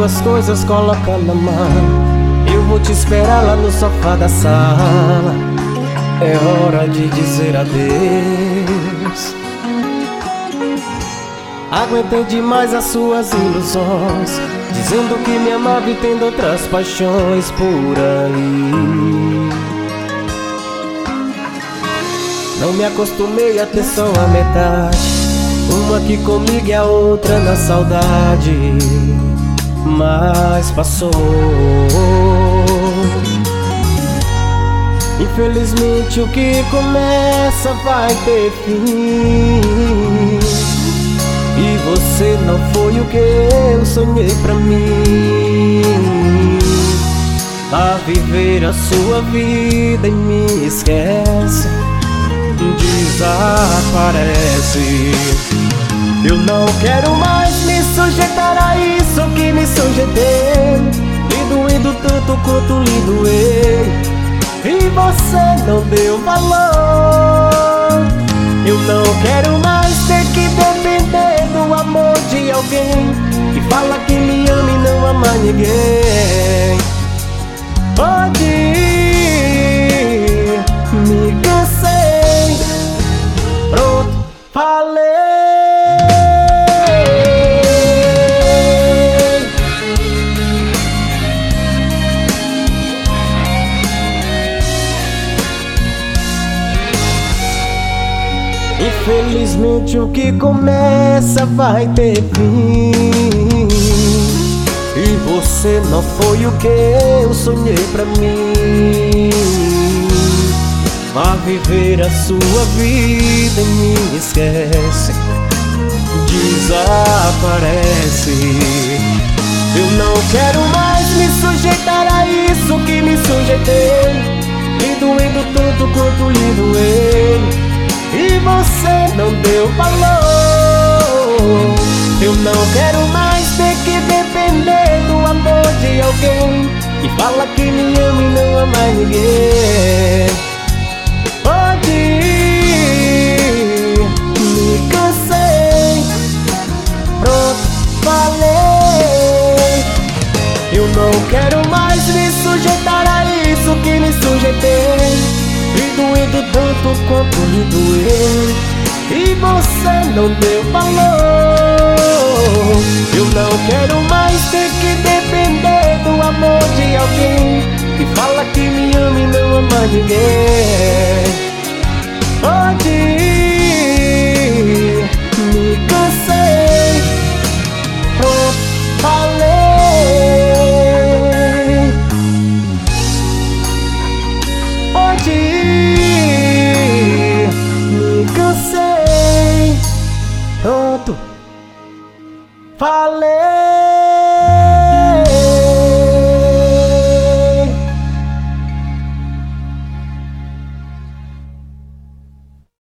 as coisas, coloca na mão. Eu vou te esperar lá no sofá da sala. É hora de dizer adeus. Aguentei demais as suas ilusões, dizendo que me amava e tendo outras paixões por aí. Não me acostumei a ter só a metade, uma aqui comigo e a outra na saudade. Mas passou. Infelizmente o que começa vai ter fim, e você não foi o que eu sonhei pra mim. A viver a sua vida e me esquece, desaparece. Eu não quero mais me sujeitar a isso que me sujeitei, me doendo tanto quanto lhe doei, e você não deu valor. Eu não quero mais ter que depender do amor de alguém que fala que me ama e não ama ninguém. Pode ir, me cansei, pronto, falei. Infelizmente o que começa vai ter fim, e você não foi o que eu sonhei pra mim. Vá viver a sua vida e me esquece, desaparece. Eu não quero mais me sujeitar a isso que me sujeitei, me doendo tanto quanto lhe doei, e você não deu valor. Eu não quero mais ter que depender do amor de alguém que fala que me ama e não ama ninguém. Pode ir, me cansei, pronto, falei. Eu não quero mais me sujeitar a isso que me sujeitei, me doendo tanto quanto lhe doei, e você não deu valor. Eu não quero mais ter que depender do amor de alguém que fala que me ama e não ama ninguém. Pode ir, me cansei, pronto, falei. Pode ir, me cansei, pronto, falei.